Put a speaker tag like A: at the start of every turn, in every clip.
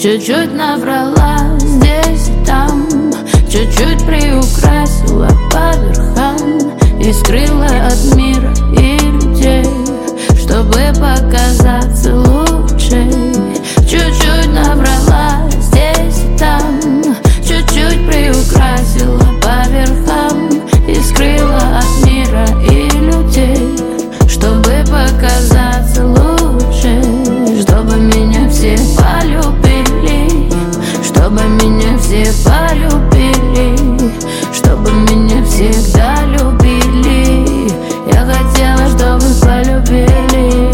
A: Чуть-чуть наврала здесь и там, чуть-чуть приукрасила по верхам и скрыла от мира и людей, чтобы показаться лучше. Чуть-чуть наврала здесь и там, чуть-чуть приукрасила по верхам и скрыла от мира и людей, чтобы показаться лучше. Чтобы меня все полюбили, чтобы меня все полюбили, чтобы меня всегда любили. Я хотела, чтобы полюбили.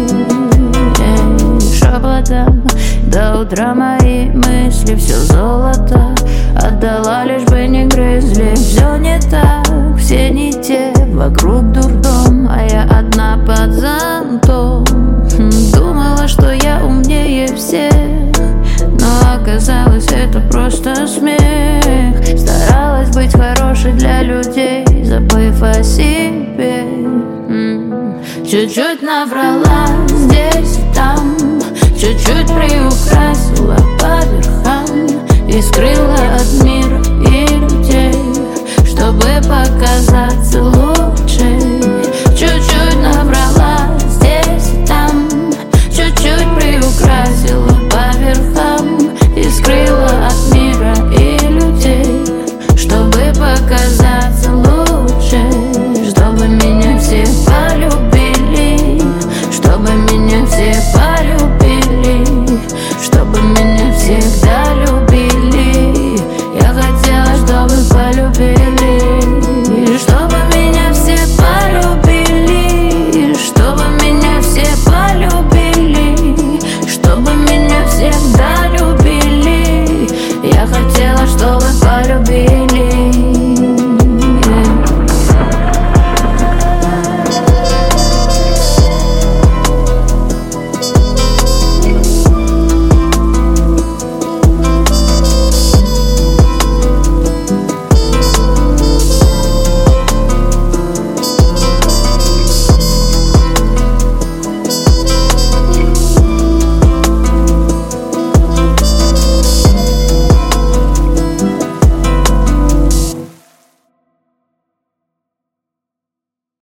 A: Шепотом до утра мои мысли все золото отдала, лишь бы не грызли. Все не так, все не те, вокруг дурдом, а я одна под зонтом. Думала, что я умнее всех, но оказалось, это просто смех. Старалась быть хорошей для людей, забыв о себе. Чуть-чуть наврала здесь и там, чуть-чуть приукрасила по верхам и скрыла от мира и людей, чтобы показаться лучше. Чуть-чуть наврала здесь и там, чуть-чуть приукрасила по верхам и скрыла от мира и людей, чтобы показаться лучше. Чтобы меня все полюбили, чтобы меня все полюбили, чтобы меня всегда любили. Я хотела, чтобы полюбили, чтобы меня все полюбили, чтобы меня все полюбили, чтобы меня всегда любили. Я хотела, чтобы полюбили.